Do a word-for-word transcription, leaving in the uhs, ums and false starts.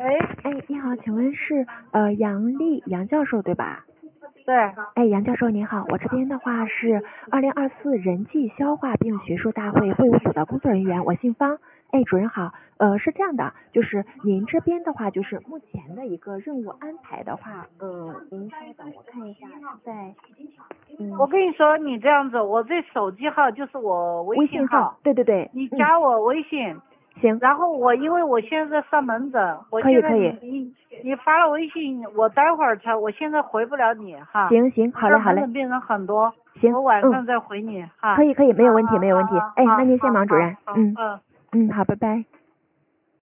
喂， 哎，你好，请问是呃杨丽杨教授对吧？ 对， 哎，杨教授您好，我这边的话是二零二四人际消化病学术大会会务组的工作人员，我姓方。哎，主任好，呃，是这样的，就是您这边的话，就是目前的一个任务安排的话，呃，您稍等，我看一下是在，嗯， 我跟你说，你这样子，我这手机号就是我微微信信号， 对对对，嗯， 你加我微信， 行， 然后我因为我现在在上门诊，我现在可以可以， 你你发了微信，我待会儿才，我现在回不了你哈。 行行，好嘞好嘞， 门诊病人很多， 行， 我晚嗯， 上再回你哈。 可以可以，没有问题没有问题，哎，那您先忙，主任， 好， 嗯嗯。 嗯，好，拜拜。